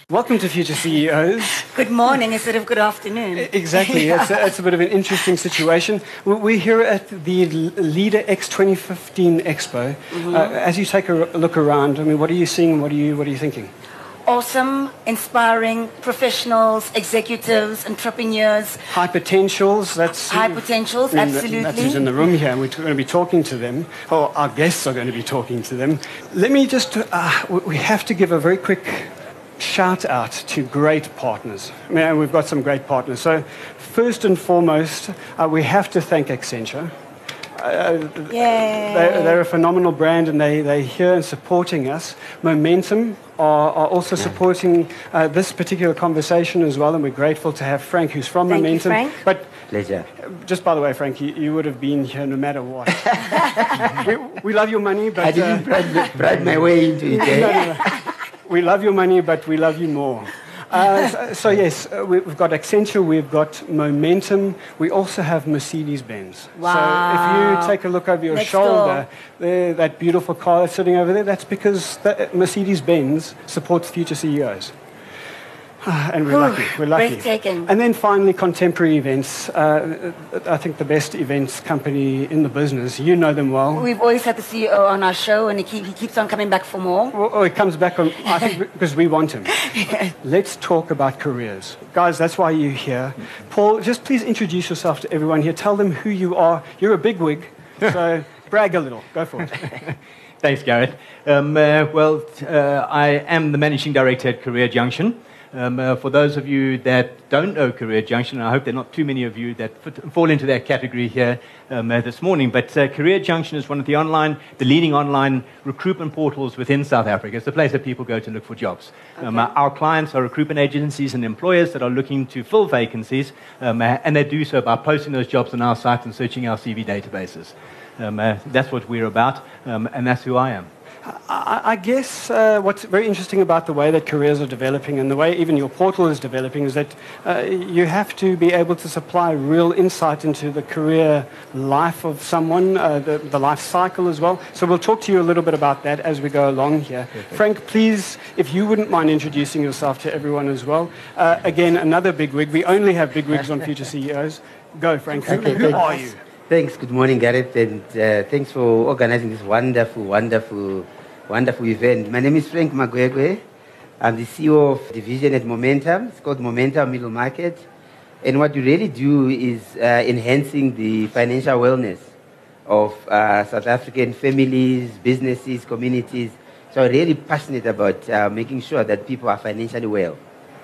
Welcome to Future CEOs. Good morning instead of good afternoon. Exactly. It's a bit of an interesting situation. We're here at the Leader X 2015 Expo. As you take a look around, I mean, what are you seeing? What are you thinking? Awesome, inspiring professionals, executives, entrepreneurs. High potentials. High potentials, absolutely. That's who's in the room here. We're going to be talking to them, or our guests are going to be talking to them. Let me just, we have to give a very quick shout out to great partners. I mean, we've got some great partners. So first and foremost, we have to thank Accenture. They're a phenomenal brand, and they're here and supporting us. Momentum are also supporting this particular conversation as well, and we're grateful to have Frank, who's from Momentum. Thank you, Frank. But pleasure. Just by the way, Frank, you would have been here no matter what. we love your money, but I didn't bribe my way into it. No. We love your money, but we love you more. So yes, we've got Accenture, we've got Momentum, we also have Mercedes-Benz. Wow. So if you take a look over your shoulder, there, that beautiful car that's sitting over there, that's because Mercedes-Benz supports future CEOs. And we're lucky. Breathtaking. And then finally, Contemporary Events. I think the best events company in the business. You know them well. We've always had the CEO on our show, and he keeps on coming back for more. Well, he comes back, I think, because we want him. Let's talk about careers. Guys, that's why you're here. Paul, just please introduce yourself to everyone here. Tell them who you are. You're a bigwig, so brag a little. Go for it. Thanks, Gareth. I am the Managing Director at Career Junction. For those of you that don't know Career Junction, I hope there are not too many of you that fall into that category here this morning, but Career Junction is one of the leading online recruitment portals within South Africa. It's the place that people go to look for jobs. Okay. Our clients are recruitment agencies and employers that are looking to fill vacancies, and they do so by posting those jobs on our site and searching our CV databases. That's what we're about, and that's who I am. I guess what's very interesting about the way that careers are developing and the way even your portal is developing is that you have to be able to supply real insight into the career life of someone, the life cycle as well. So we'll talk to you a little bit about that as we go along here. Perfect. Frank, please, if you wouldn't mind introducing yourself to everyone as well. Again, another bigwig. We only have bigwigs on Future CEOs. Go, Frank. Who are you? Thanks. Good morning, Gareth, and thanks for organizing this wonderful event. My name is Frank Magwegwe. I'm the CEO of division at Momentum. It's called Momentum Middle Market. And what we really do is enhancing the financial wellness of South African families, businesses, communities. So I'm really passionate about making sure that people are financially well.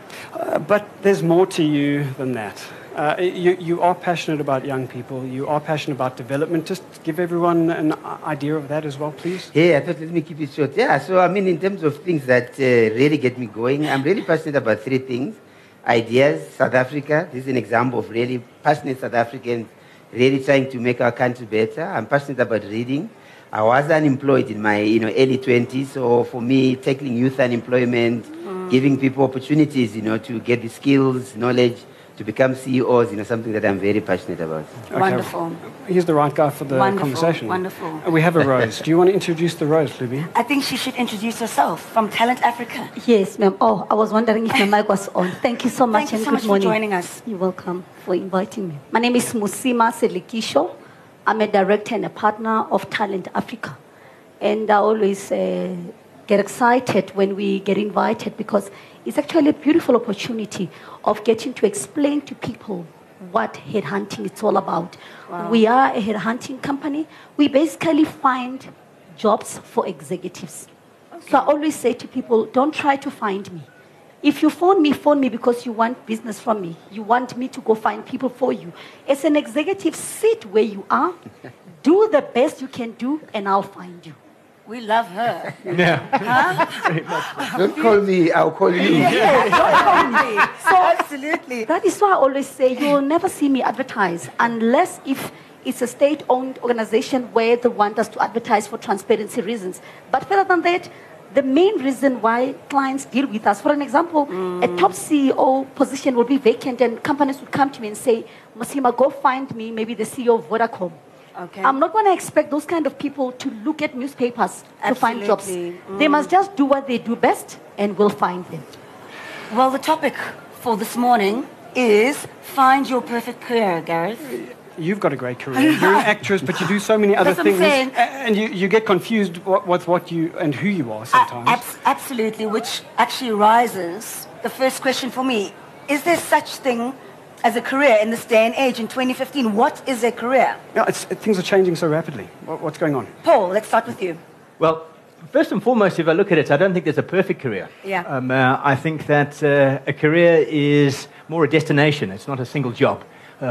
But there's more to you than that. You are passionate about young people. You are passionate about development. Just give everyone an idea of that as well, please. Yeah, I thought let me keep it short. Yeah, so I mean, in terms of things that really get me going, I'm really passionate about three things. Ideas, South Africa. This is an example of really passionate South Africans really trying to make our country better. I'm passionate about reading. I was unemployed in my early 20s, so for me, tackling youth unemployment, giving people opportunities, to get the skills, knowledge, to become CEOs, something that I'm very passionate about. Okay. Wonderful. He's the right guy for the conversation. Wonderful. We have a Rose. Do you want to introduce the Rose, Luby? I think she should introduce herself from Talent Africa. Yes, ma'am. Oh, I was wondering if my mic was on. Thank you so much. Thank you so much for joining us. You're welcome for inviting me. My name is Musima Selikisho. I'm a director and a partner of Talent Africa. And I always get excited when we get invited because it's actually a beautiful opportunity of getting to explain to people what headhunting is all about. Wow. We are a headhunting company. We basically find jobs for executives. Okay. So I always say to people, don't try to find me. If you phone me because you want business from me. You want me to go find people for you. As an executive, sit where you are, do the best you can do, and I'll find you. We love her. Yeah. Huh? Don't call me, I'll call you. Yeah, don't call me. So absolutely. That is why I always say you will never see me advertise unless if it's a state-owned organization where they want us to advertise for transparency reasons. But further than that, the main reason why clients deal with us, for an example, a top CEO position will be vacant and companies would come to me and say, Masima, go find me maybe the CEO of Vodacom. Okay. I'm not going to expect those kind of people to look at newspapers to find jobs. They must just do what they do best and we'll find them. Well, the topic for this morning is find your perfect career, Gareth. You've got a great career. You're an actress, but you do so many other That's what I'm things. saying. And you get confused with what you and who you are sometimes. Absolutely, which actually rises the first question for me. Is there such thing as a career in this day and age in 2015? What is a career? Yeah, things are changing so rapidly. What's going on? Paul, let's start with you. Well, first and foremost, if I look at it, I don't think there's a perfect career. Yeah. I think that a career is more a destination. It's not a single job.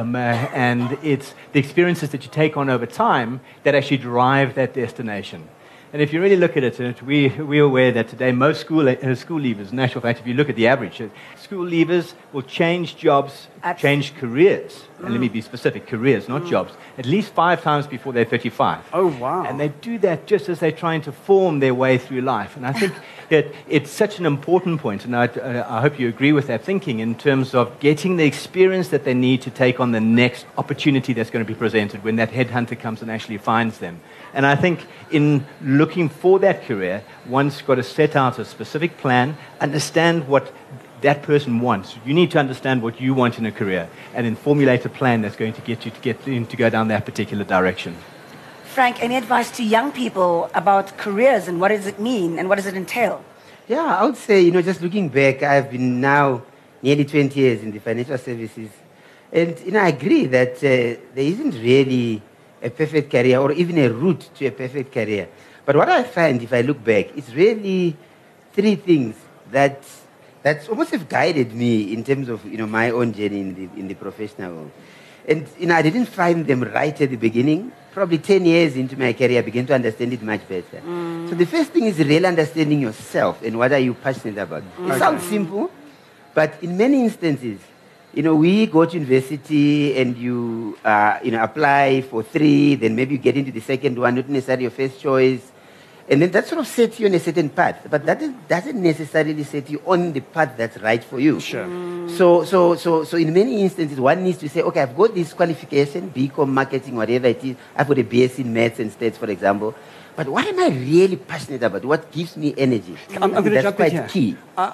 And it's the experiences that you take on over time that actually drive that destination. And if you really look at it, we're aware that today most school leavers, in actual fact, if you look at the average, school leavers will change jobs, change careers. And let me be specific, careers, not jobs, at least 5 times before they're 35. Oh, wow. And they do that just as they're trying to form their way through life. And I think that it's such an important point, and I hope you agree with that thinking, in terms of getting the experience that they need to take on the next opportunity that's going to be presented when that headhunter comes and actually finds them. And I think in looking for that career, one's got to set out a specific plan, understand what that person wants. You need to understand what you want in a career, and then formulate a plan that's going to get you to go down that particular direction. Frank, any advice to young people about careers and what does it mean and what does it entail? Yeah, I would say, just looking back, I've been now nearly 20 years in the financial services. And, I agree that there isn't really a perfect career or even a route to a perfect career. But what I find, if I look back, it's really 3 things that's almost have guided me in terms of, my own journey in the professional world. And, I didn't find them right at the beginning. Probably 10 years into my career, I began to understand it much better. So the first thing is really understanding yourself and what are you passionate about. It sounds simple, but in many instances, we go to university and you, apply for 3, then maybe you get into the second one, not necessarily your first choice. And then that sort of sets you on a certain path. But that doesn't necessarily set you on the path that's right for you. Sure. So in many instances, one needs to say, okay, I've got this qualification, BCom, marketing, whatever it is. I've got a BS in maths and stats, for example. But what am I really passionate about? What gives me energy? I'm going to jump in here. That's quite key.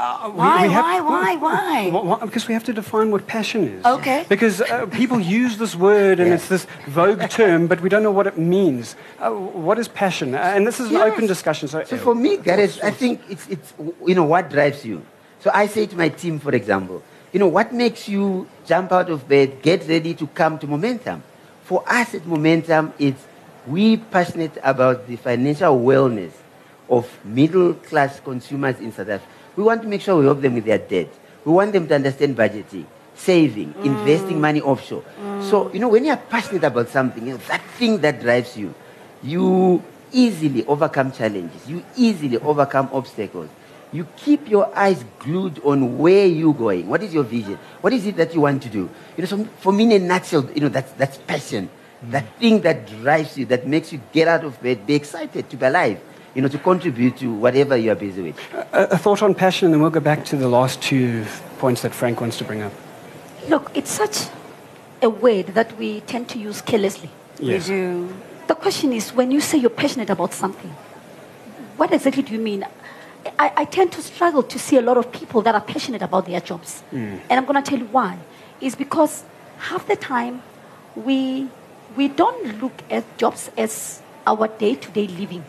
Why? Because we have to define what passion is. Okay. Because people use this word and it's this vogue term, but we don't know what it means. What is passion? And this is an open discussion. So for me, Gareth, I think it's what drives you. So I say to my team, for example, what makes you jump out of bed, get ready to come to Momentum? For us at Momentum, we're passionate about the financial wellness of middle-class consumers in South Africa. We want to make sure we help them with their debt. We want them to understand budgeting, saving, investing money offshore. So, when you're passionate about something, that thing that drives you, you easily overcome challenges. You easily overcome obstacles. You keep your eyes glued on where you're going. What is your vision? What is it that you want to do? So for me, in a nutshell, that's passion. That thing that drives you, that makes you get out of bed, be excited to be alive, to contribute to whatever you are busy with. A thought on passion, and then we'll go back to the last 2 points that Frank wants to bring up. Look, it's such a word that we tend to use carelessly. Yes. We do. The question is, when you say you're passionate about something, what exactly do you mean? I tend to struggle to see a lot of people that are passionate about their jobs. And I'm going to tell you why. It's because half the time we don't look at jobs as our day-to-day living.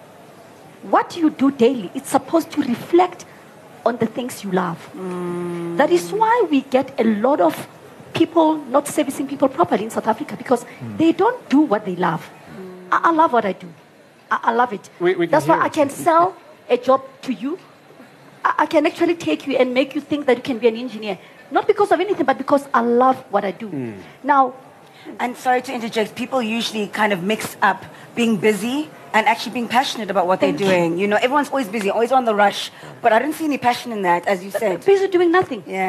What you do daily, it's supposed to reflect on the things you love. That is why we get a lot of people not servicing people properly in South Africa, because they don't do what they love. I love what I do. I love it. That's why I can sell a job to you. I can actually take you and make you think that you can be an engineer. Not because of anything, but because I love what I do. Now, and sorry to interject, people usually kind of mix up being busy and actually being passionate about what they're doing. Everyone's always busy, always on the rush. But I didn't see any passion in that, as you said. Busy doing nothing. Yeah.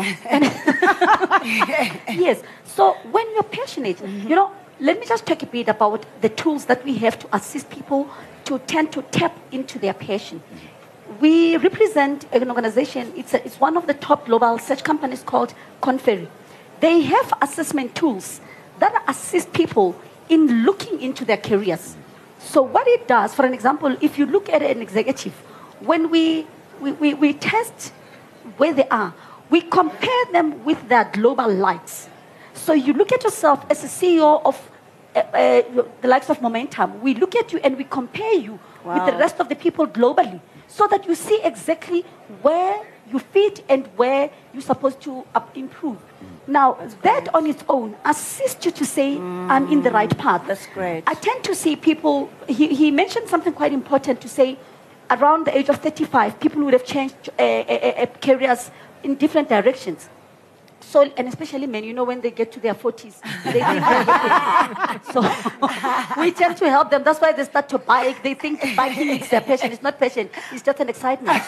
Yes. So when you're passionate, let me just talk a bit about the tools that we have to assist people to tend to tap into their passion. We represent an organization, it's one of the top global search companies called Conferry. They have assessment tools that assist people in looking into their careers. So what it does, for an example, if you look at an executive, when we test where they are, we compare them with their global likes. So you look at yourself as a CEO of the likes of Momentum. We look at you and we compare you with the rest of the people globally so that you see exactly where you fit and where you're supposed to improve. Now, that on its own assists you to say, I'm in the right path. That's great. I tend to see people, he mentioned something quite important to say, around the age of 35, people would have changed careers in different directions. So, and especially men, you know, when they get to their 40s, they think so we tend to help them. That's why they start to bike. They think biking is their passion. It's not passion. It's just an excitement.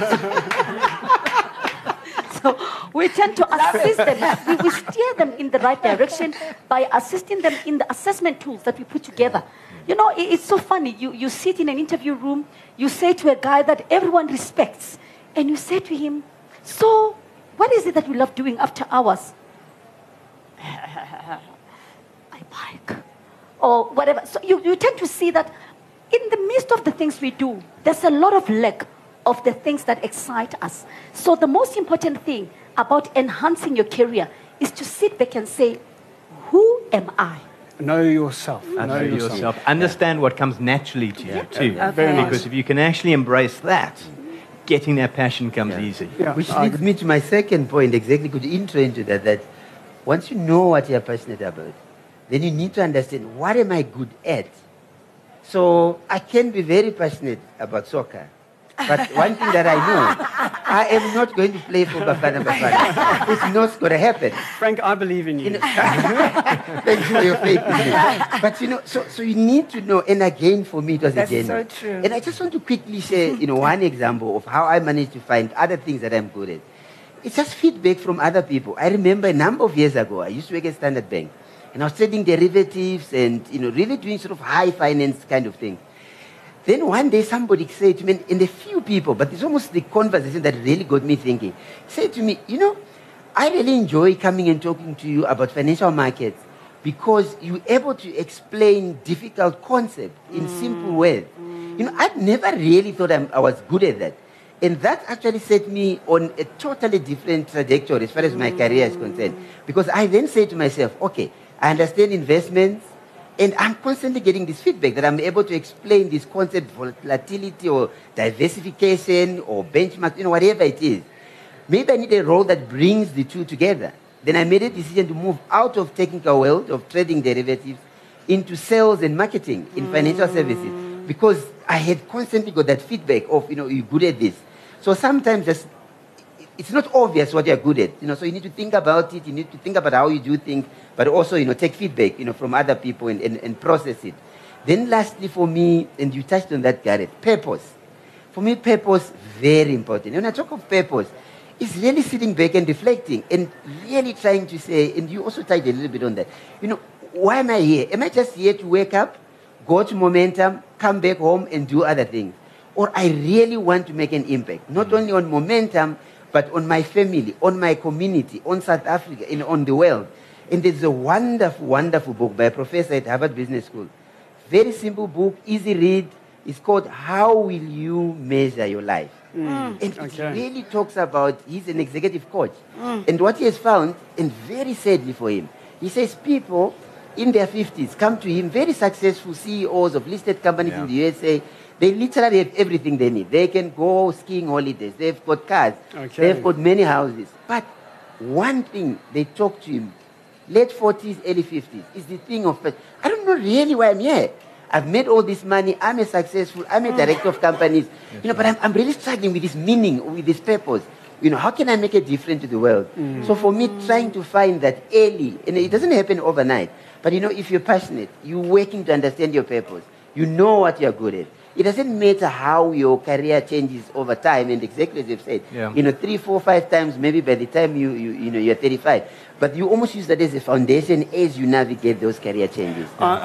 So we tend to assist them. We steer them in the right direction by assisting them in the assessment tools that we put together. You know, it's so funny. You sit in an interview room, you say to a guy that everyone respects, and you say to him, so what is it that you love doing after hours? I bike. Or whatever. So you tend to see that in the midst of the things we do, there's a lot of lack of the things that excite us. So the most important thing about enhancing your career is to sit back and say, who am I? Know yourself. Know yourself. Understand what comes naturally to you, too. Very nice. Because if you can actually embrace that, getting that passion comes easy. Yeah. Which leads me to my second point, exactly, could intro into that once you know what you're passionate about, then you need to understand, what am I good at? So I can be very passionate about soccer, but one thing that I know, I am not going to play for Bafana Bafana. It's not going to happen. Frank, I believe in you. Thank you for your faith in me. But, you know, so you need to know, and again, for me, it was That's a journey. so true. And I just want to quickly share, one example of how I managed to find other things that I'm good at. It's just feedback from other people. I remember a number of years ago, I used to work at Standard Bank, and I was trading derivatives and, really doing sort of high finance kind of thing. Then one day somebody said to me, and a few people, but it's almost the conversation that really got me thinking, said to me, I really enjoy coming and talking to you about financial markets because you're able to explain difficult concepts in simple words. I'd never really thought I was good at that. And that actually set me on a totally different trajectory as far as my career is concerned. Because I then said to myself, okay, I understand investments, and I'm constantly getting this feedback that I'm able to explain this concept, volatility or diversification or benchmark, whatever it is. Maybe I need a role that brings the two together. Then I made a decision to move out of technical world of trading derivatives into sales and marketing in financial services because I had constantly got that feedback of, you're good at this. So sometimes it's not obvious what you're good at, so you need to think about it, you need to think about how you do things, but also, take feedback, from other people and process it. Then lastly for me, and you touched on that, Gareth, purpose. For me, purpose, very important. When I talk of purpose, it's really sitting back and reflecting and really trying to say, and you also touched a little bit on that, why am I here? Am I just here to wake up, go to Momentum, come back home and do other things? Or I really want to make an impact, not only on Momentum, but on my family, on my community, on South Africa, and on the world. And there's a wonderful, wonderful book by a professor at Harvard Business School. Very simple book, easy read. It's called How Will You Measure Your Life? And it really talks about, he's an executive coach. And what he has found, and very sadly for him, he says people in their 50s come to him, very successful CEOs of listed companies in the USA. They literally have everything they need. They can go skiing holidays. They've got cars. They've got many houses. But one thing they talk to him, late 40s, early 50s, is the thing of, I don't know really why I'm here. I've made all this money. I'm a director of companies. But I'm really struggling with this meaning, with this purpose. How can I make a difference to the world? So for me, trying to find that early, and it doesn't happen overnight, but if you're passionate, you're working to understand your purpose, you know what you're good at. It doesn't matter how your career changes over time, and exactly as you've said, 3, 4, 5 times, maybe by the time you're 35. But you almost use that as a foundation as you navigate those career changes.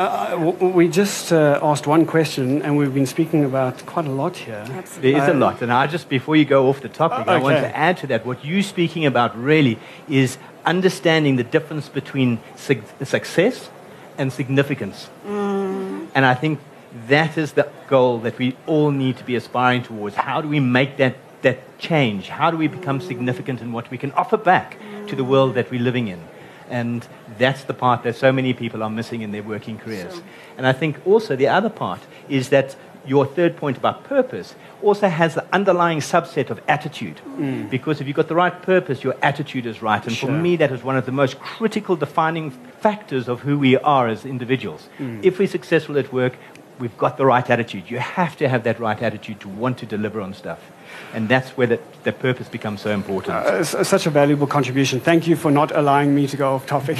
We just asked one question, and we've been speaking about quite a lot here. Absolutely. There is a lot. And just before you go off the topic, I want to add to that. What you're speaking about really is understanding the difference between success and significance. And I think that is the goal that we all need to be aspiring towards. How do we make that that change? How do we become significant in what we can offer back to the world that we're living in? And that's the part that so many people are missing in their working careers. And I think also the other part is that your third point about purpose also has the underlying subset of attitude. Because if you've got the right purpose, your attitude is right. And for me, that is one of the most critical defining factors of who we are as individuals. If we're successful at work, we've got the right attitude. You have to have that right attitude to want to deliver on stuff. And that's where the purpose becomes so important. Such a valuable contribution. Thank you for not allowing me to go off topic.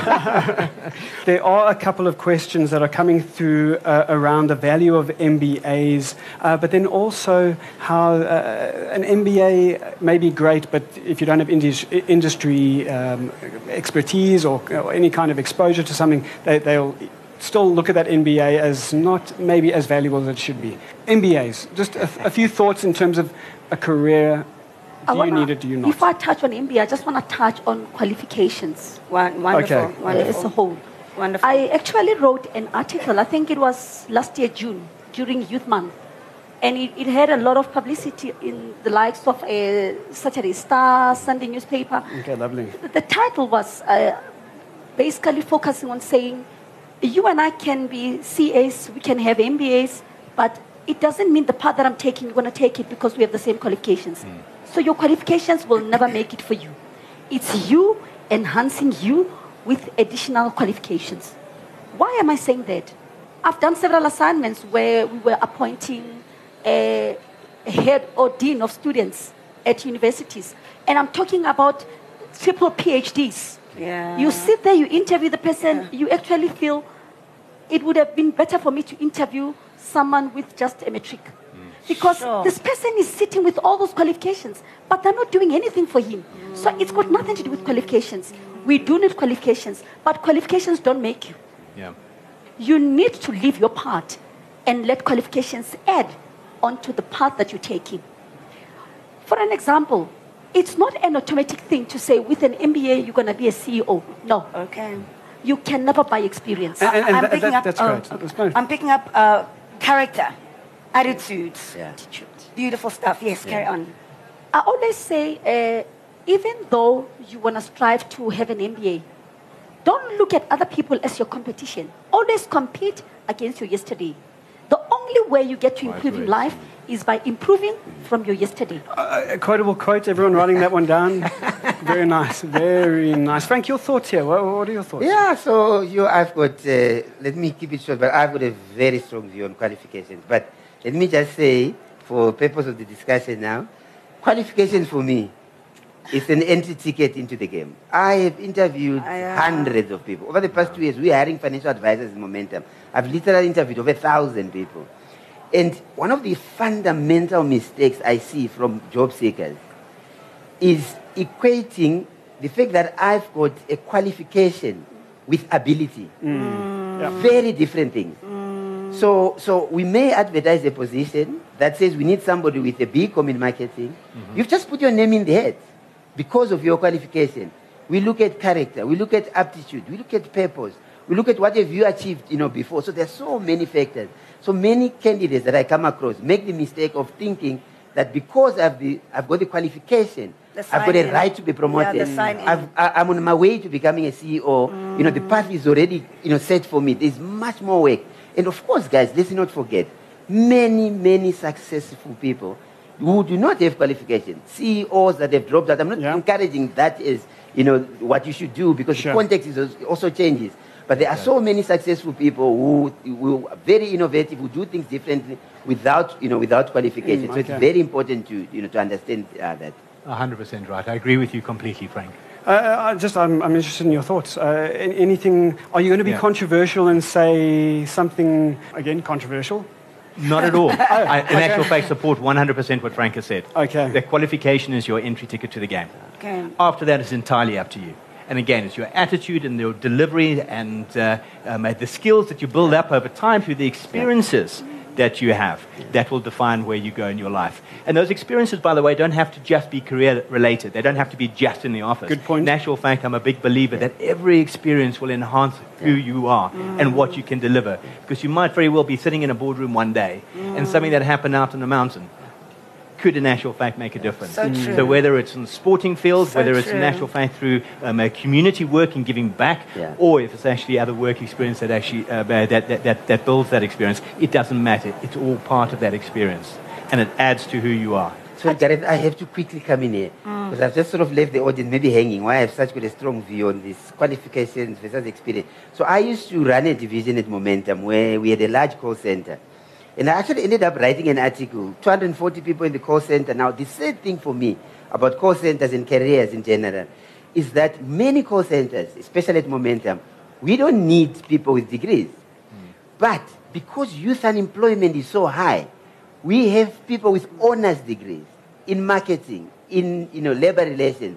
There are a couple of questions that are coming through around the value of MBAs, but then also how an MBA may be great, but if you don't have industry expertise or any kind of exposure to something, they'll still look at that MBA as not maybe as valuable as it should be. MBAs, just a few thoughts in terms of a career. Do you need it, do you not? Before I touch on MBA, I just want to touch on qualifications. Wonderful. Okay. Wonderful. As a whole. Wonderful. I actually wrote an article, I think it was last year, June, during Youth Month. And it had a lot of publicity in the likes of Saturday Star, Sunday newspaper. Okay, lovely. The title was basically focusing on saying, you and I can be CAs, we can have MBAs, but it doesn't mean the path that I'm taking, you're going to take it because we have the same qualifications. So your qualifications will never make it for you. It's you enhancing you with additional qualifications. Why am I saying that? I've done several assignments where we were appointing a head or dean of students at universities, and I'm talking about triple PhDs. Yeah. You sit there, you interview the person, you actually feel it would have been better for me to interview someone with just a matric. Because this person is sitting with all those qualifications, but they're not doing anything for him. So it's got nothing to do with qualifications. We do need qualifications, but qualifications don't make you. Yeah. You need to leave your part and let qualifications add onto the path that you're taking. For an example, it's not an automatic thing to say with an MBA you're going to be a CEO. No. Okay. You can never buy experience. I'm picking up. That's great. That's great. I'm picking up character, attitudes, Yeah. beautiful stuff. Yes, carry on. I always say, even though you want to strive to have an MBA, don't look at other people as your competition. Always compete against your yesterday. The only way you get to improve in life is by improving from your yesterday. A quotable quote, everyone writing that one down. Very nice, very nice. Frank, your thoughts here. What are your thoughts? Yeah, so I've got, let me keep it short, but I've got a very strong view on qualifications. But let me just say, for purpose of the discussion now, qualifications for me is an entry ticket into the game. I have interviewed hundreds of people. Over the past 2 years, we are hiring financial advisors in Momentum. I've literally interviewed over 1,000 people. And one of the fundamental mistakes I see from job seekers is equating the fact that I've got a qualification with ability. Very different things. So we may advertise a position that says we need somebody with a BCom in marketing. You've just put your name in the head because of your qualification. We look at character, we look at aptitude, we look at purpose, we look at what have you achieved, before. So there's so many factors. So many candidates that I come across make the mistake of thinking that because I've got the qualification, I've got a right to be promoted. I'm on my way to becoming a CEO. The path is already set for me. There's much more work. And of course, guys, let's not forget, many successful people who do not have qualifications, CEOs that have dropped out. I'm not encouraging that as what you should do, because the context also changes. But there are so many successful people who are very innovative, who do things differently without qualification. So it's very important to understand that. 100% right. I agree with you completely, Frank. I'm interested in your thoughts. Anything? Are you going to be controversial and say something again controversial? Not at all. In actual fact, support 100% what Frank has said. Okay. The qualification is your entry ticket to the game. Okay. After that, it's entirely up to you. And again, it's your attitude and your delivery and the skills that you build up over time through the experiences that you have that will define where you go in your life. And those experiences, by the way, don't have to just be career-related. They don't have to be just in the office. Good point. In actual fact, I'm a big believer that every experience will enhance who you are and what you can deliver. Because you might very well be sitting in a boardroom one day and something that happened out on the mountain could in actual fact make a difference. So true. So whether it's in the sporting field, So whether it's in true. actual fact through community work and giving back, Yeah. or if it's actually other work experience that actually that builds that experience, it doesn't matter. It's all part of that experience, and it adds to who you are. So, Gareth, I have to quickly come in here because I've just sort of left the audience maybe hanging. Why I have such a strong view on this qualifications versus experience. So, I used to run a division at Momentum where we had a large call center. And I actually ended up writing an article, 240 people in the call center. Now, the sad thing for me about call centers and careers in general is that many call centers, especially at Momentum, we don't need people with degrees. But because youth unemployment is so high, we have people with honors degrees in marketing, in labor relations,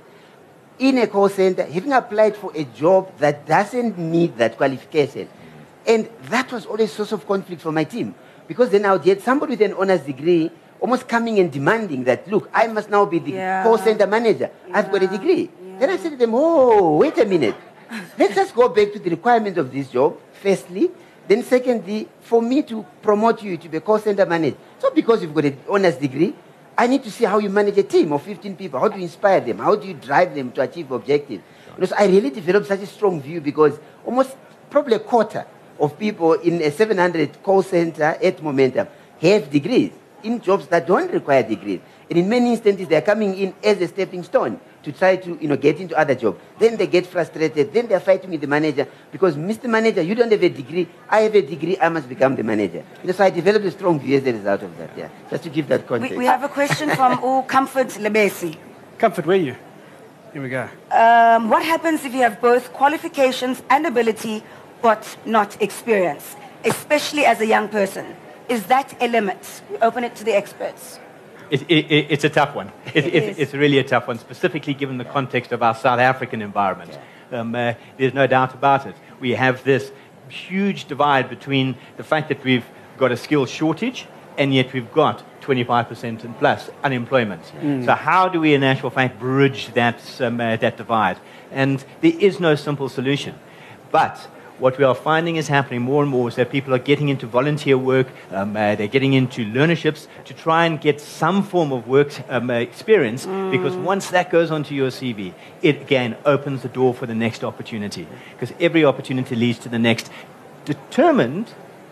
in a call center, having applied for a job that doesn't need that qualification. And that was always a source of conflict for my team. Because then I would get somebody with an honors degree almost coming and demanding that, look, I must now be the call center manager. I've got a degree. Then I said to them, oh, wait a minute. Let's just go back to the requirements of this job, firstly. Then secondly, for me to promote you to be a call center manager. So because you've got an honors degree, I need to see how you manage a team of 15 people. How do you inspire them? How do you drive them to achieve objectives? So I really developed such a strong view because almost probably a quarter of people in a 700 call center at Momentum have degrees in jobs that don't require degrees. And in many instances, they're coming in as a stepping stone to try to get into other jobs. Then they get frustrated. Then they're fighting with the manager because, Mr. Manager, you don't have a degree. I have a degree. I must become the manager. So I developed a strong view as a result of that. Yeah, just to give that context. We have a question from Comfort Lebesi. Comfort, where are you? Here we go. What happens if you have both qualifications and ability, but not experience, especially as a young person? Is that a limit? We open it to the experts. It's a tough one. is. It's really a tough one, specifically given the context of our South African environment. There's no doubt about it. We have this huge divide between the fact that we've got a skill shortage and yet we've got 25% and plus unemployment. So how do we, in actual fact, bridge that divide? And there is no simple solution. But what we are finding is happening more and more is that people are getting into volunteer work, they're getting into learnerships to try and get some form of work experience, because once that goes onto your CV, it again opens the door for the next opportunity, because every opportunity leads to the next, determined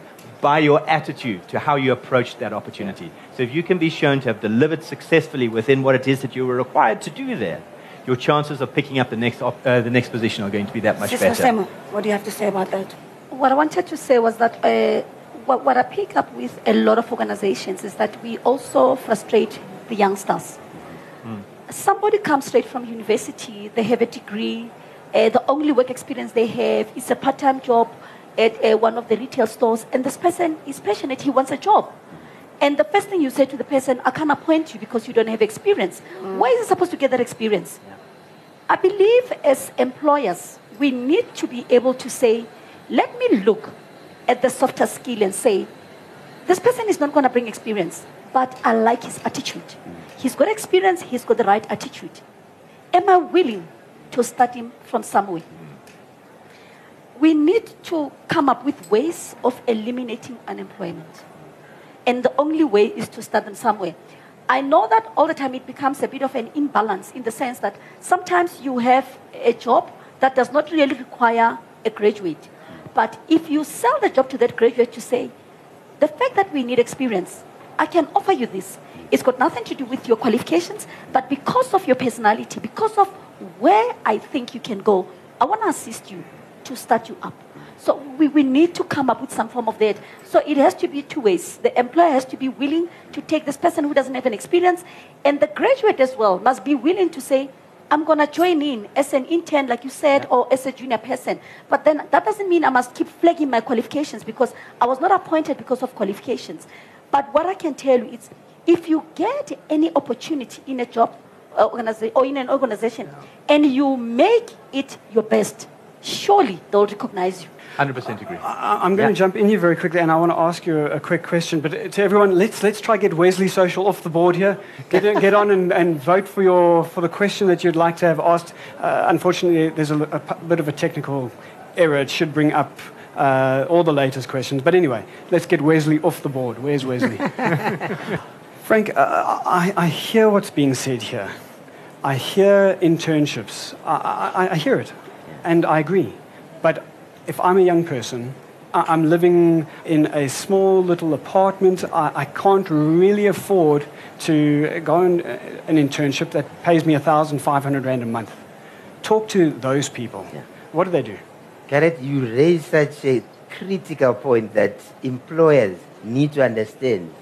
by your attitude to how you approach that opportunity. So if you can be shown to have delivered successfully within what it is that you were required to do there, your chances of picking up the next position are going to be that much Sister better. Semo, what do you have to say about that? What I wanted to say was that what I pick up with a lot of organizations is that we also frustrate the youngsters. Somebody comes straight from university, they have a degree, the only work experience they have is a part-time job at one of the retail stores, and this person is passionate, he wants a job. And the first thing you say to the person, I can't appoint you because you don't have experience. Why is he supposed to get that experience? I believe as employers, we need to be able to say, let me look at the softer skill and say, this person is not going to bring experience, but I like his attitude. He's got experience, he's got the right attitude. Am I willing to start him from somewhere? We need to come up with ways of eliminating unemployment. And the only way is to start them somewhere. I know that all the time it becomes a bit of an imbalance in the sense that sometimes you have a job that does not really require a graduate. But if you sell the job to that graduate, you say, the fact that we need experience, I can offer you this. It's got nothing to do with your qualifications, but because of your personality, because of where I think you can go, I want to assist you to start you up. So we need to come up with some form of that. So it has to be two ways. The employer has to be willing to take this person who doesn't have an experience, and the graduate as well must be willing to say, I'm going to join in as an intern, like you said, or as a junior person. But then that doesn't mean I must keep flagging my qualifications because I was not appointed because of qualifications. But what I can tell you is, if you get any opportunity in a job organization or in an organization and you make it your best, surely they'll recognize you. 100% agree. I'm going to jump in here very quickly, and I want to ask you a quick question. But to everyone, let's try get Wesley Social off the board here. Get on and vote for the question that you'd like to have asked. Unfortunately, there's a bit of a technical error. It should bring up all the latest questions. But anyway, let's get Wesley off the board. Where's Wesley? Frank, I hear what's being said here. I hear internships. I hear it, and I agree. But if I'm a young person, I'm living in a small little apartment. I can't really afford to go on an internship that pays me 1,500 Rand a month. Talk to those people. Yeah. What do they do? Gareth, you raise such a critical point that employers need to understand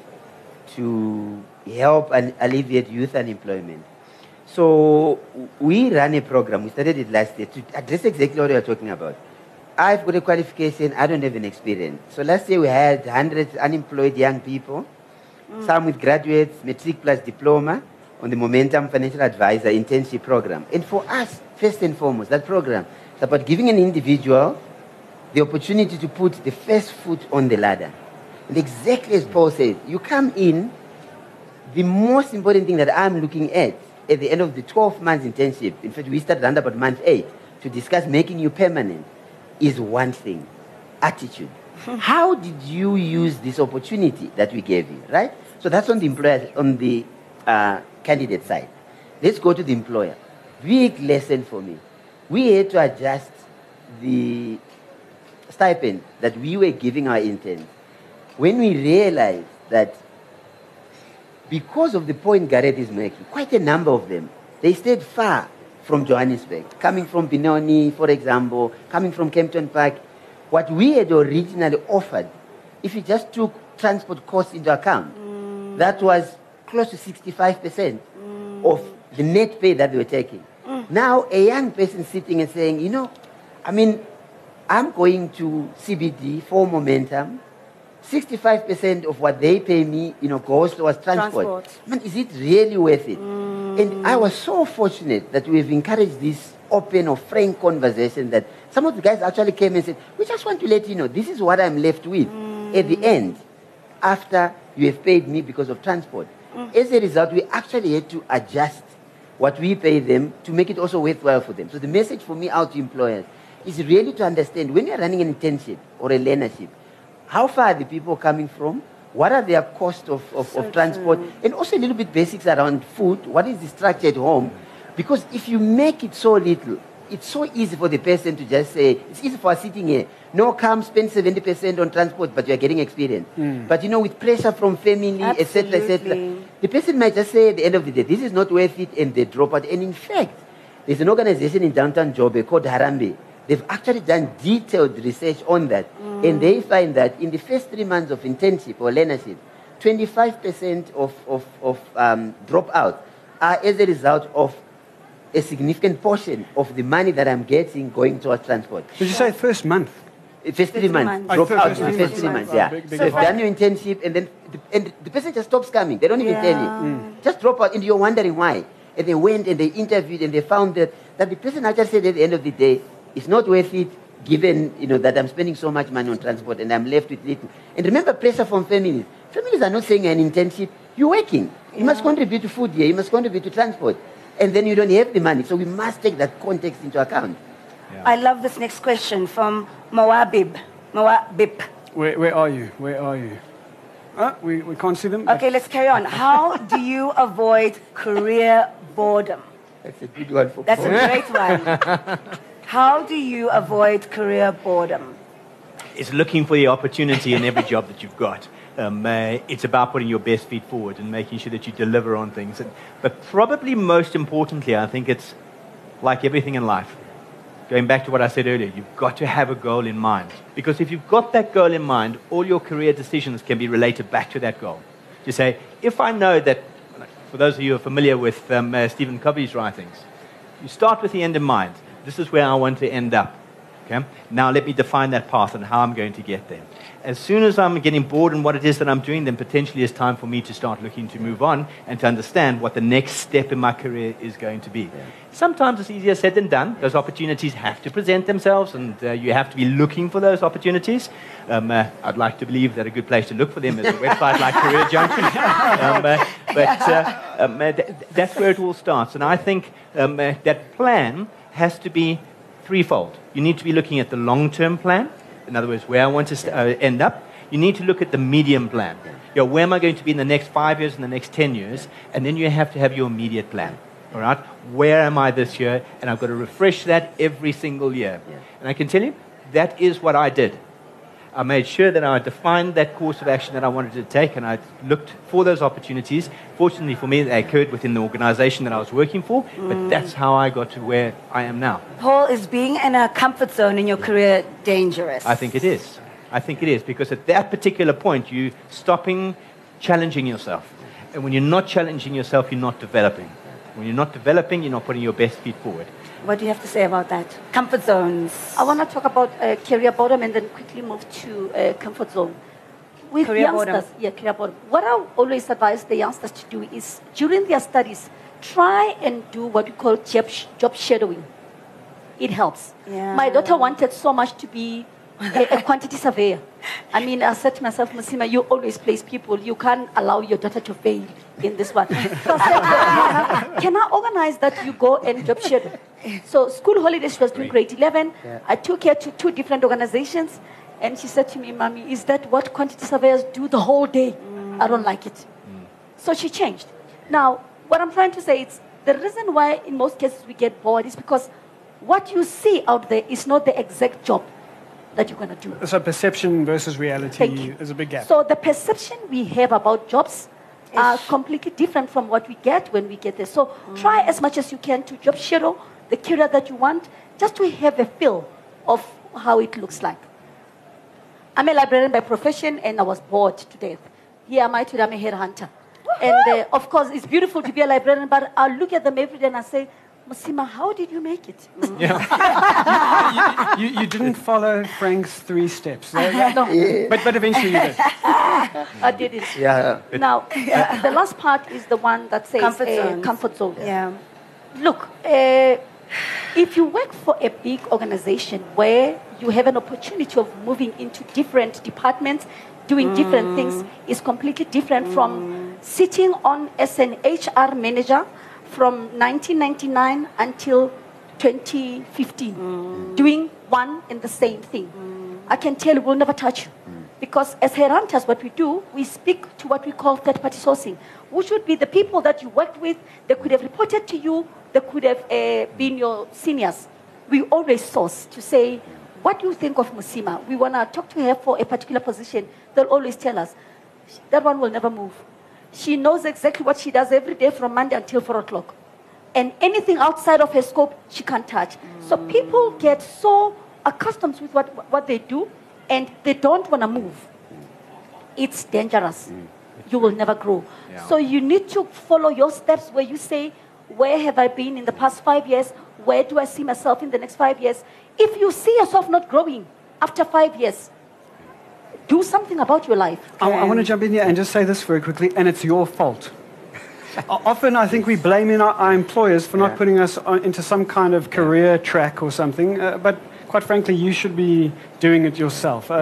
to help and alleviate youth unemployment. So we ran a program, we started it last year, to address exactly what you're talking about. I've got a qualification, I don't have an experience. So last year we had 100 unemployed young people, some with graduates, matric plus diploma, on the Momentum Financial Advisor internship program. And for us, first and foremost, that program is about giving an individual the opportunity to put the first foot on the ladder. And exactly as Paul said, you come in, the most important thing that I'm looking at the end of the 12 months internship, in fact, we started around about month 8 to discuss making you permanent, is one thing, attitude. How did you use this opportunity that we gave you, right? So that's on the employer, on the candidate side. Let's go to the employer. Big lesson for me. We had to adjust the stipend that we were giving our interns when we realized that because of the point Gareth is making, quite a number of them, they stayed far from Johannesburg, coming from Benoni, for example, coming from Kempton Park. What we had originally offered, if you just took transport costs into account, that was close to 65% of the net pay that they were taking. Now, a young person sitting and saying, you know, I mean, I'm going to CBD for Momentum. 65% of what they pay me, you know, goes towards transport. Man, is it really worth it? And I was so fortunate that we've encouraged this open or frank conversation that some of the guys actually came and said, we just want to let you know, this is what I'm left with at the end, after you have paid me because of transport. As a result, we actually had to adjust what we pay them to make it also worthwhile for them. So the message for me out to employers is really to understand when you're running an internship or a learnership, how far are the people coming from? What are their costs of transport? And also a little bit basics around food. What is the structure at home? Because if you make it so little, it's so easy for the person to just say, it's easy for us sitting here. No, come spend 70% on transport, but you're getting experience. But you know, with pressure from family, etc., etc., the person might just say at the end of the day, this is not worth it, and they drop out. And in fact, there's an organization in downtown Joburg called Harambe. They've actually done detailed research on that. And they find that in the first 3 months of internship or learnership, 25% of dropouts are as a result of a significant portion of the money that I'm getting going towards transport. Did you say first month? First 3 months. Drop out in the first 3 months, yeah. Big So they've done your internship and then the person just stops coming. They don't even tell you. Just drop out and you're wondering why. And they went and they interviewed and they found that the person actually said at the end of the day, it's not worth it given, you know, that I'm spending so much money on transport and I'm left with little. And remember, pressure from families. Families are not saying an internship. You're working. You must contribute to food here. You must contribute to transport. And then you don't have the money. So we must take that context into account. Yeah. I love this next question from Moabib. Where are you? Where are you? We can't see them. Okay, let's carry on. How do you avoid career boredom? That's a good one for That's a great one. How do you avoid career boredom? It's looking for the opportunity in every job that you've got. It's about putting your best feet forward and making sure that you deliver on things. But probably most importantly, I think it's like everything in life. Going back to what I said earlier, you've got to have a goal in mind. Because if you've got that goal in mind, all your career decisions can be related back to that goal. You say, if I know that, for those of you who are familiar with Stephen Covey's writings, you start with the end in mind. This is where I want to end up. Okay? Now let me define that path and how I'm going to get there. As soon as I'm getting bored in what it is that I'm doing, then potentially it's time for me to start looking to move on and to understand what the next step in my career is going to be. Yeah. Sometimes it's easier said than done. Those opportunities have to present themselves, and you have to be looking for those opportunities. I'd like to believe that a good place to look for them is a website like Career Junction. That's where it all starts. And I think that plan has to be threefold. You need to be looking at the long-term plan. In other words, where I want to end up. You need to look at the medium plan. You know, where am I going to be in the next 5 years, in the next 10 years? And then you have to have your immediate plan. All right? Where am I this year? And I've got to refresh that every single year. And I can tell you, that is what I did. I made sure that I defined that course of action that I wanted to take, and I looked for those opportunities. Fortunately for me, they occurred within the organization that I was working for, but that's how I got to where I am now. Paul, is being in a comfort zone in your career dangerous? I think it is. I think it is, because at that particular point, you're stopping challenging yourself. And when you're not challenging yourself, you're not developing. When you're not developing, you're not putting your best feet forward. What do you have to say about that? Comfort zones. I want to talk about career boredom and then quickly move to comfort zone. With Career youngsters, boredom. career boredom. What I always advise the youngsters to do is during their studies, try and do what we call job shadowing. It helps. Yeah. My daughter wanted so much to be a quantity surveyor. I mean, I said to myself, Musima, you always place people. You can't allow your daughter to fail in this one. So I said, can I organize that you go and job shadow? So school holidays, she was doing grade 11. I took her to 2 different organizations. And she said to me, Mommy, is that what quantity surveyors do the whole day? I don't like it. So she changed. Now, what I'm trying to say is the reason why in most cases we get bored is because what you see out there is not the exact job that you're going to do. So perception versus reality Thank you. is a big gap. So the perception we have about jobs are completely different from what we get when we get there. So try as much as you can to job shadow the career that you want, just to have a feel of how it looks like. I'm a librarian by profession, and I was bored to death. Here am I today, I'm a headhunter. And of course, it's beautiful to be a librarian, but I look at them every day and I say, Musima, how did you make it? You didn't follow Frank's 3 steps. No, But eventually you did. I did it. Yeah. Now, the last part is the one that says Comfort zones. comfort zone. Yeah. Look, if you work for a big organization where you have an opportunity of moving into different departments, doing different things, is completely different from sitting on as an HR manager from 1999 until 2015, doing one and the same thing. I can tell you, we'll never touch you. Because as headhunters, what we do, we speak to what we call third-party sourcing, which would be the people that you worked with. They could have reported to you. They could have been your seniors. We always source to say, what do you think of Musima? We want to talk to her for a particular position. They'll always tell us, that one will never move. She knows exactly what she does every day from Monday until 4 o'clock. And anything outside of her scope, she can't touch. So people get so accustomed with what they do, and they don't want to move. It's dangerous. You will never grow. Yeah. So you need to follow your steps where you say, where have I been in the past 5 years? Where do I see myself in the next 5 years? If you see yourself not growing after 5 years, do something about your life. I want to jump in here and just say this very quickly, and it's your fault. Often I think we blame our employers for not putting us into some kind of career track or something, but quite frankly, you should be doing it yourself.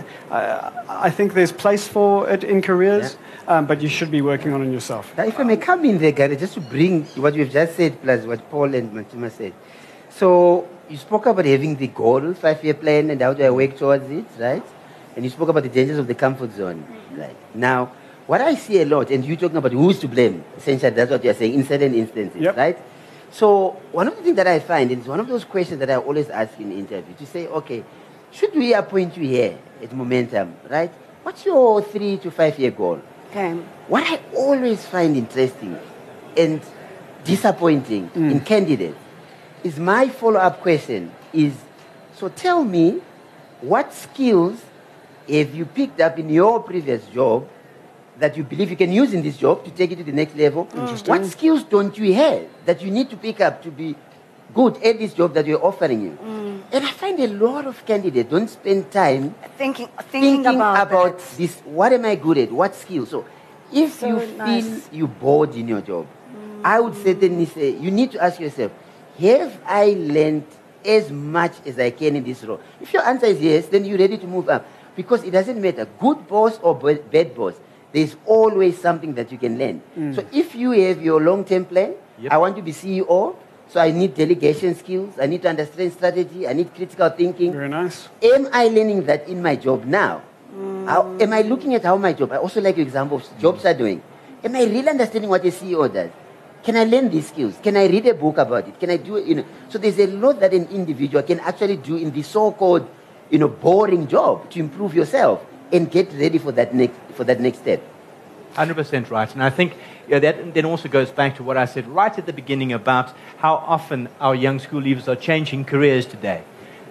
I think there's place for it in careers, but you should be working on it yourself. Now, if I may come in there, Gary, just to bring what you've just said, plus what Paul and Musima said. So you spoke about having the goal, 5-year plan, and how do I work towards it, right? And you spoke about the dangers of the comfort zone, right? Now, what I see a lot, and you're talking about who's to blame, essentially that's what you're saying in certain instances, right? So one of the things that I find, and it's one of those questions that I always ask in interviews, to say, okay, should we appoint you here at Momentum, right? What's your 3 to 5 year goal? Okay. What I always find interesting and disappointing in candidates is my follow-up question is, so tell me, what skills have you picked up in your previous job that you believe you can use in this job to take it to the next level? What skills don't you have that you need to pick up to be good at this job that we're offering you? And I find a lot of candidates don't spend time Thinking about it. this. What am I good at? What skills? So if So you feel nice. you're bored in your job, I would certainly say you need to ask yourself, have I learned as much as I can in this role? If your answer is yes, then you're ready to move up. Because it doesn't matter, good boss or bad boss, there's always something that you can learn. So if you have your long-term plan, I want to be CEO, so I need delegation skills, I need to understand strategy, I need critical thinking. Very nice. Am I learning that in my job now? How, am I looking at how my job, I also like your example of jobs are doing. Am I really understanding what a CEO does? Can I learn these skills? Can I read a book about it? Can I do it? So there's a lot that an individual can actually do in the so-called, boring job to improve yourself and get ready for that next step. 100% right. And I think that then also goes back to what I said right at the beginning about how often our young school leavers are changing careers today.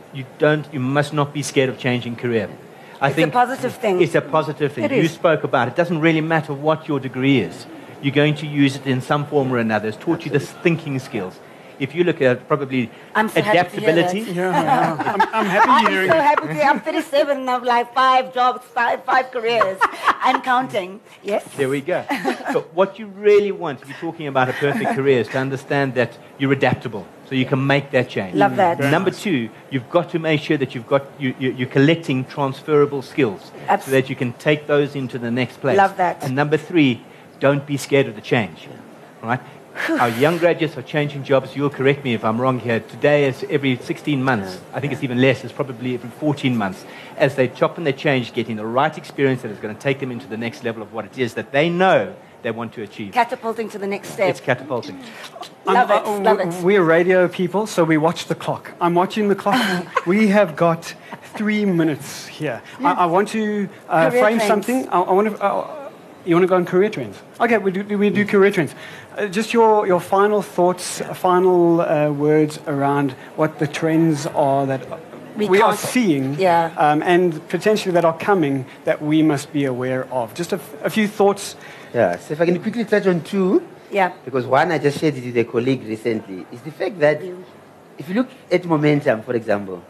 You must not be scared of changing career. I think it's a positive thing. It's a positive thing. It You is. spoke about it. It doesn't really matter what your degree is. You're going to use it in some form or another. It's taught you the thinking skills. If you look at probably I'm so happy to hear adaptability, that. I'm happy I'm hearing so it. happy to. I'm 37 and I've like 5 jobs, five careers, and counting. Yes. there we go. So what you really want, if you're talking about a perfect career, is to understand that you're adaptable, so you can make that change. Love that. Number 2, you've got to make sure that you're collecting transferable skills so that you can take those into the next place. Love that. And number 3, don't be scared of the change. All right? Our young graduates are changing jobs. You'll correct me if I'm wrong here. Today is every 16 months. I think it's even less. It's probably every 14 months. As they chop and they change, getting the right experience that is going to take them into the next level of what it is that they know they want to achieve. Catapulting to the next step. It's catapulting. Love it. Love it. We're radio people, so we watch the clock. I'm watching the clock. We have got 3 minutes here. I want to Career frame trends. something. I want to. You want to go on career trends? Okay, we do career trends. Just your final thoughts, final words around what the trends are that we are can't- seeing, Yeah. and potentially that are coming that we must be aware of. Just a few thoughts. Yeah, so if I can quickly touch on 2, Yeah. because one I just shared it with a colleague recently, is the fact that if you look at Momentum, for example,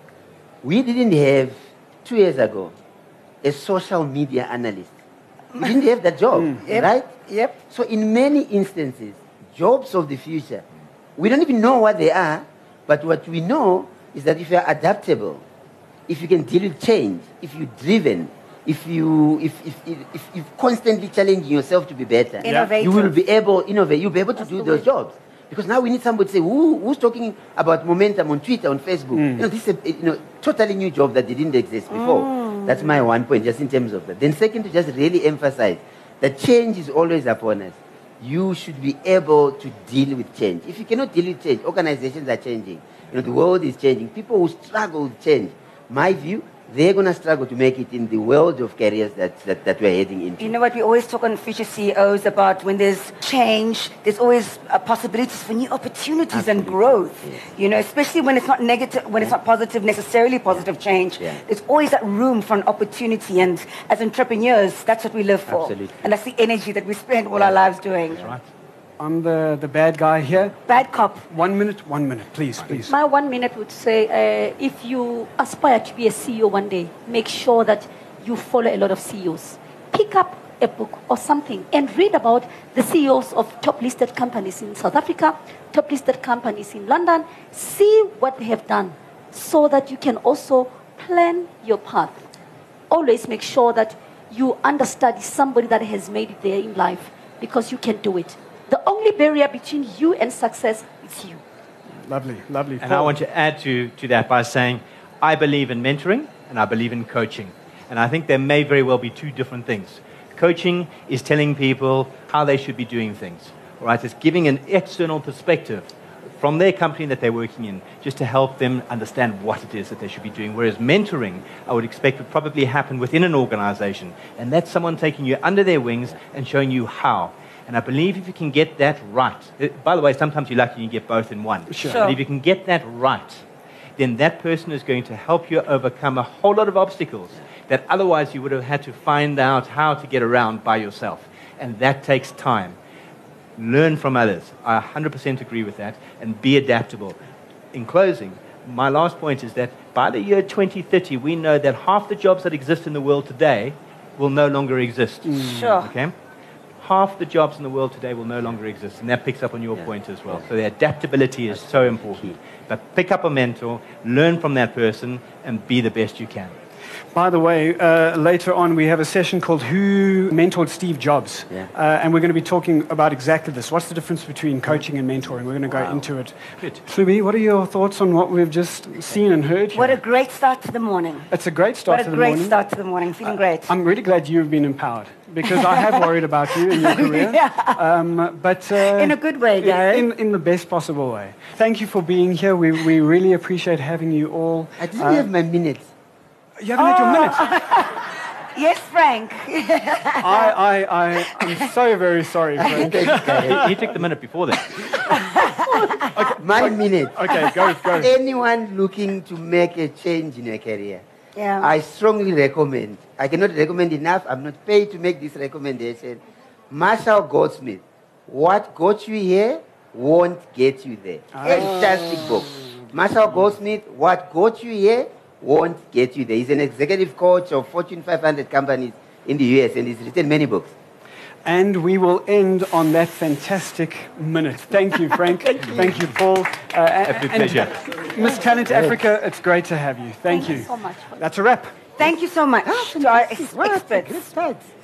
we didn't have 2 years ago a social media analyst. We didn't have that job, Yep. right? Yep. So in many instances, jobs of the future, we don't even know what they are, but what we know is that if you are adaptable, if you can deal with change, if you're driven, if you constantly challenging yourself to be better, Innovative. you will be able you'll be able to do those jobs. Because now we need somebody to say, who's talking about momentum on Twitter, on Facebook? This is a totally new job that didn't exist before. That's my one point, just in terms of that. Then second, to just really emphasize that change is always upon us. You should be able to deal with change. If you cannot deal with change, organizations are changing. The world is changing. People who struggle with change, my view, they're going to struggle to make it in the world of careers that we're heading into. You know what? We always talk on Future CEOs about when there's change, there's always possibilities for new opportunities and growth. Yes. Especially when it's not negative, when it's not positive, necessarily positive change. Yeah. There's always that room for an opportunity. And as entrepreneurs, that's what we live for. Absolutely. And that's the energy that we spend all our lives doing. Right. I'm the bad guy here. Bad cop. 1 minute, please. My 1 minute would say, if you aspire to be a CEO one day, make sure that you follow a lot of CEOs. Pick up a book or something and read about the CEOs of top listed companies in South Africa, top listed companies in London. See what they have done so that you can also plan your path. Always make sure that you understudy somebody that has made it there in life, because you can do it. The only barrier between you and success is you. Lovely. And I want to add to that by saying, I believe in mentoring and I believe in coaching. And I think there may very well be 2 different things. Coaching is telling people how they should be doing things. All right? It's giving an external perspective from their company that they're working in, just to help them understand what it is that they should be doing. Whereas mentoring, I would expect, would probably happen within an organization. And that's someone taking you under their wings and showing you how. And I believe if you can get that right, by the way, sometimes you're lucky you get both in one. Sure. But if you can get that right, then that person is going to help you overcome a whole lot of obstacles that otherwise you would have had to find out how to get around by yourself. And that takes time. Learn from others. I 100% agree with that. And be adaptable. In closing, my last point is that by the year 2030, we know that half the jobs that exist in the world today will no longer exist. Sure. Okay? Half the jobs in the world today will no longer exist, and that picks up on your point as well. So the adaptability is so important. But pick up a mentor, learn from that person, and be the best you can. By the way, later on we have a session called Who Mentored Steve Jobs? Yeah. And we're going to be talking about exactly this. What's the difference between coaching and mentoring? We're going to go into it. Hlubi, what are your thoughts on what we've just seen and heard here? What a great start to the morning. It's a great start What to a the great morning. start to the morning. Feeling great. I'm really glad you've been empowered because I have worried about you in your career. But In a good way, Gary. in the best possible way. Thank you for being here. We really appreciate having you all. I didn't have my minutes. You haven't had your minutes. Yes, Frank. I'm so very sorry, Frank. He took the minute before that. My minute. Okay, go. Anyone looking to make a change in your career, Yeah. I strongly recommend, I cannot recommend enough, I'm not paid to make this recommendation, Marshall Goldsmith. What got you here won't get you there. Fantastic book. Marshall Goldsmith, What Got You Here won't get you there. He's an executive coach of Fortune 500 companies in the US and he's written many books. And we will end on that fantastic minute. Thank you, Frank. Thank you, Paul. Absolute pleasure. Miss Talent Africa, it's great to have you. Thank you. so much. That's a wrap. Thank you so much to our experts. Great start.